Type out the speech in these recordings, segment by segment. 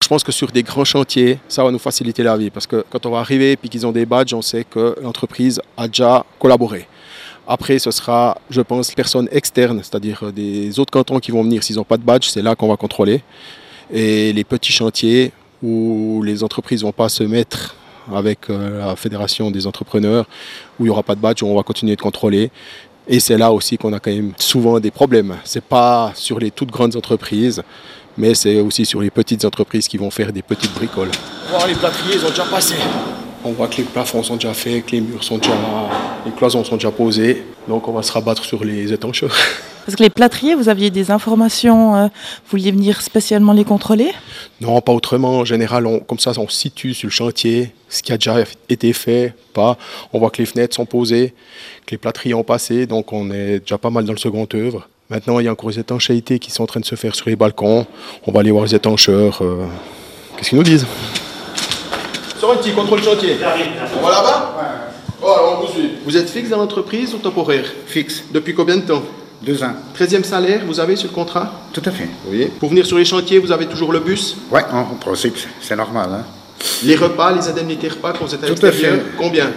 je pense que sur des grands chantiers, ça va nous faciliter la vie parce que quand on va arriver et qu'ils ont des badges, on sait que l'entreprise a déjà collaboré. Après, ce sera, je pense, personnes externes, c'est-à-dire des autres cantons qui vont venir. S'ils n'ont pas de badge, c'est là qu'on va contrôler. Et les petits chantiers où les entreprises ne vont pas se mettre avec la fédération des entrepreneurs, où il n'y aura pas de badge, où on va continuer de contrôler. Et c'est là aussi qu'on a quand même souvent des problèmes. Ce n'est pas sur les toutes grandes entreprises, mais c'est aussi sur les petites entreprises qui vont faire des petites bricoles. Voir les plâtriers, ils ont déjà passé. On voit que les plafonds sont déjà faits, que les murs sont déjà, les cloisons sont déjà posées. Donc on va se rabattre sur les étancheurs. Parce que les plâtriers, vous aviez des informations, vous vouliez venir spécialement les contrôler? Non, pas autrement. En général, comme ça, on situe sur le chantier ce qui a déjà été fait, pas. On voit que les fenêtres sont posées, que les plâtriers ont passé, donc on est déjà pas mal dans le second œuvre. Maintenant, il y a encore des étanchéités qui sont en train de se faire sur les balcons. On va aller voir les étancheurs. Qu'est-ce qu'ils nous disent? Sorenti, contrôle chantier. On va là-bas? Ouais. Oh, alors on vous suit. Vous êtes fixe dans l'entreprise ou temporaire? Fixe. Depuis combien de temps? 2 ans. 13e salaire, vous avez sur le contrat? Tout à fait. Oui. Pour venir sur les chantiers, vous avez toujours le bus? Ouais, en principe, c'est normal. Hein. Les repas, les indemnités repas quand vous êtes à Tout à l'extérieur, fait. combien?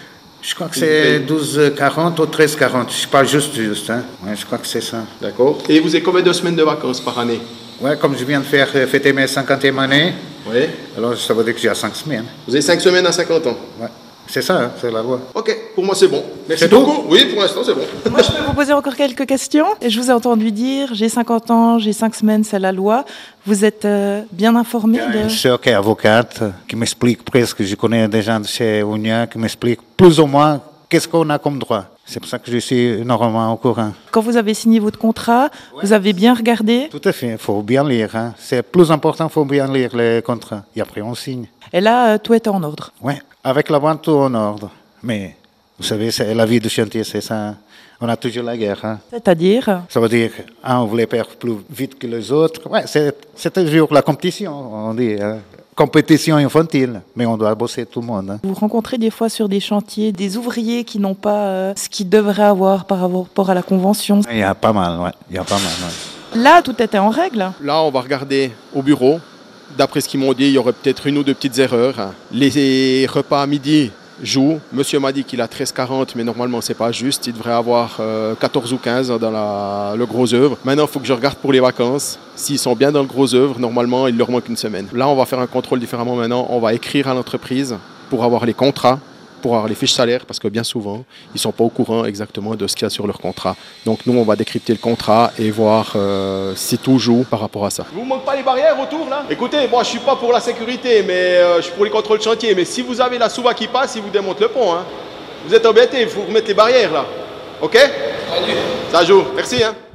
Je crois que c'est 12,40 ou 13,40. Je ne sais pas juste. Hein. Ouais, je crois que c'est ça. D'accord. Et vous avez combien de semaines de vacances par année? Ouais, comme je viens de faire fêter mes 50e année, Oui. alors ça veut dire que j'ai 5 semaines. Vous avez 5 semaines à 50 ans? Ouais. C'est ça, hein, c'est la loi. Ok, pour moi c'est bon. Merci C'est beaucoup. Oui, pour l'instant c'est bon. Moi, je peux vous poser encore quelques questions. Et je vous ai entendu dire, j'ai 50 ans, j'ai 5 semaines, c'est la loi. Vous êtes bien informé Il y a une de... sœur qui est avocate, qui m'explique presque, je connais des gens de chez Unia, qui m'expliquent plus ou moins qu'est-ce qu'on a comme droit. C'est pour ça que je suis normalement au courant. Quand vous avez signé votre contrat, vous avez bien regardé. Tout à fait, il faut bien lire. Hein. C'est plus important, il faut bien lire les contrats. Et après, on signe. Et là, tout est en ordre. Oui, avec la vente, tout en ordre. Mais, vous savez, c'est la vie de chantier, c'est ça. On a toujours la guerre. Hein. C'est-à-dire, Ça veut dire on voulait faire plus vite que les autres. Ouais, c'est toujours la compétition, on dit. Hein. Compétition infantile, mais on doit bosser tout le monde. Hein. vous rencontrez des fois sur des chantiers des ouvriers qui n'ont pas ce qu'ils devraient avoir par rapport à la convention. Il y a pas mal, ouais. Il y a pas mal, ouais. Là, tout était en règle. Là, on va regarder au bureau. D'après ce qu'ils m'ont dit, il y aurait peut-être une ou deux petites erreurs. Les repas à midi jouent. Monsieur m'a dit qu'il a 13,40, mais normalement, c'est pas juste. Il devrait avoir 14 ou 15 dans le gros œuvre. Maintenant, il faut que je regarde pour les vacances. S'ils sont bien dans le gros œuvre, normalement, il leur manque une semaine. Là, on va faire un contrôle différemment maintenant. On va écrire à l'entreprise pour avoir les contrats, pour avoir les fiches salaires, parce que bien souvent, ils ne sont pas au courant exactement de ce qu'il y a sur leur contrat. Donc nous, on va décrypter le contrat et voir si tout joue par rapport à ça. Vous ne manquez pas les barrières autour, là? Écoutez, moi, je ne suis pas pour la sécurité, mais je suis pour les contrôles de chantier. Mais si vous avez la souva qui passe, ils vous démontent le pont. Hein. Vous êtes embêtés, il faut remettre les barrières, là. OK? Salut. Ça joue. Merci. Hein.